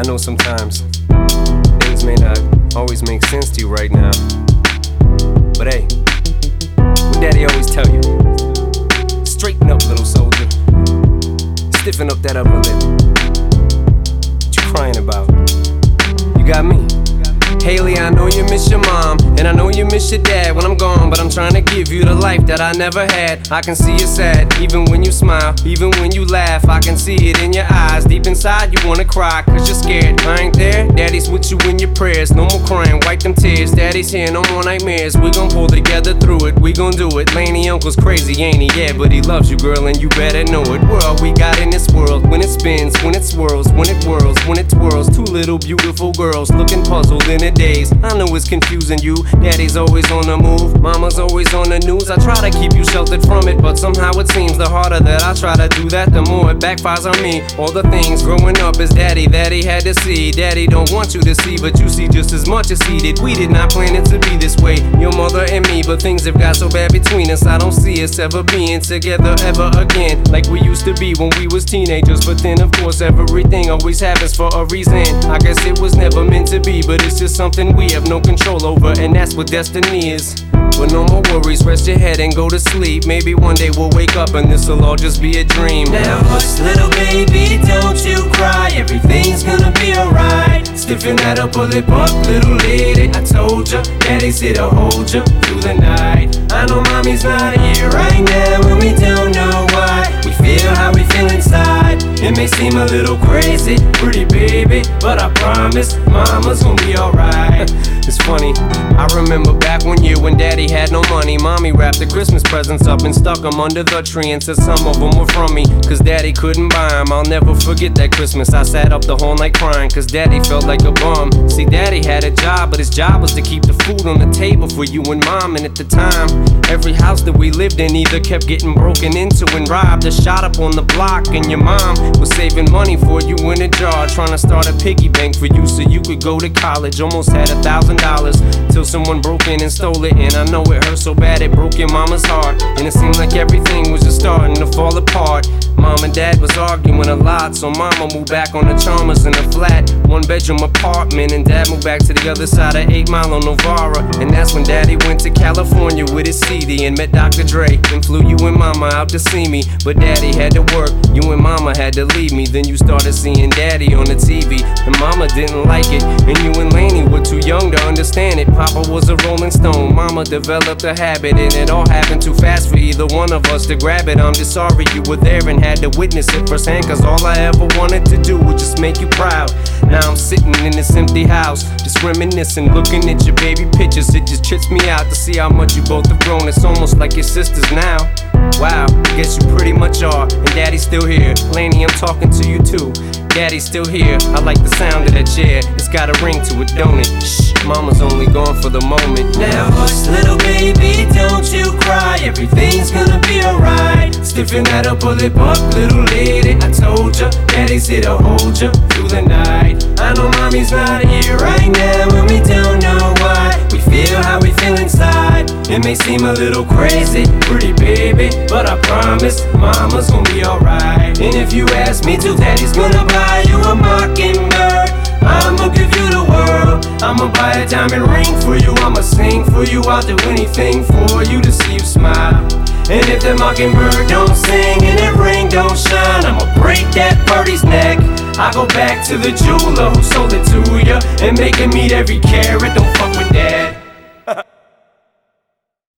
know sometimes things may not always make sense to you right now, but hey, what Daddy always tell you, straighten up, little soldier, stiffen up that upper lip. What you crying about? You got me. Haley, I know you miss your mom, and I know you miss your dad when I'm gone, but I'm trying to give you the life that I never had. I can see you sad, even when you smile, even when you laugh. I can see it in your eyes, deep inside you wanna cry, cause you're scared. I ain't there, Daddy's with you in your prayers. No more crying, wipe them tears. Daddy's here, no more nightmares. We gon' pull together through it, we gon' do it. Laney uncle's crazy, ain't he? Yeah, but he loves you, girl, and you better know it. We're all we got in this world, when it spins, when it swirls, when it whirls, when it twirls. Two little beautiful girls looking puzzled in a daze. I know it's confusing you. Daddy's always on the move, mama's always on the news. I try to keep you sheltered from it, but somehow it seems the harder that I try to do that, the more it backfires on me. All the things growing up as daddy that he had to see, Daddy don't want you to see, but you see just as much as he did. We did not plan it to be this way, your mother and me, but things have got so bad between us. I don't see us ever being together ever again, like we used to be when we was teenagers. But then of course everything always happens for a reason. I guess it was never meant to be, but it's just something we have no control over, and that's what destiny is. But no more worries, rest your head and go to sleep. Maybe one day we'll wake up and this'll all just be a dream. Now hush, little baby, don't you cry. Everything's gonna be alright. Stiffen that upper lip up, little lady. I told ya, Daddy's here to hold ya through the night. I know mommy's not here right now, and we don't know why. We feel how we feel inside. It may seem a little crazy, pretty baby, but I promise mama's gonna be alright. It's funny, I remember back one year when Daddy had no money. Mommy wrapped the Christmas presents up and stuck them under the tree and said some of them were from me, cause Daddy couldn't buy them. I'll never forget that Christmas. I sat up the whole night crying, cause Daddy felt like a bum. See, Daddy had a job, but his job was to keep the food on the table for you and Mom. And at the time, every house that we lived in either kept getting broken into and robbed or shot up on the block. And your mom was saving money for you in a jar, trying to start a piggy bank for you so you could go to college. Almost had $1,000 till someone broke in and stole it. And I know it hurt so bad it broke your mama's heart, and it seemed like everything was just starting to fall apart. Mom and Dad was arguing a lot, so Mama moved back on the Chalmers in a flat, one-bedroom apartment, and Dad moved back to the other side of 8 Mile on Novara. And that's when Daddy went to California with his CD and met Dr. Dre and flew you and Mama out to see me. But Daddy had to work, you and Mama had to leave me. Then you started seeing Daddy on the TV, and Mama didn't like it, and you and Laney were too young to understand it. Papa was a Rolling Stone, Mama developed a habit, and it all happened too fast for either one of us to grab it. I'm just sorry you were there and had to witness it firsthand, cause all I ever wanted to do was just make you proud. Now I'm sitting in this empty house, just reminiscing, looking at your baby pictures. It just trips me out to see how much you both have grown. It's almost like your sisters now. Wow, guess you pretty much are, and Daddy's still here. Laney, I'm talking to you too. Daddy's still here, I like the sound of that chair. It's got a ring to it, don't it? Shh, Mama's only gone for the moment. Now hush, little baby, don't you cry. Everything's gonna be alright. Stiffen that upper lip up, little lady. I told ya, Daddy's here to hold ya through the night. I know mommy's not here right now, and we don't know why. We feel how we feel inside. It may seem a little crazy, pretty baby, but I promise mama's gonna be alright. And if you ask me to, Daddy's gonna buy you a mockingbird. I'ma give you the world. I'ma buy a diamond ring for you. I'ma sing for you. I'll do anything for you to see you smile. And if that mockingbird don't sing and that ring don't shine, I'ma break that birdie's neck. I go back to the jeweler who sold it to ya and make him eat every carat. Don't fuck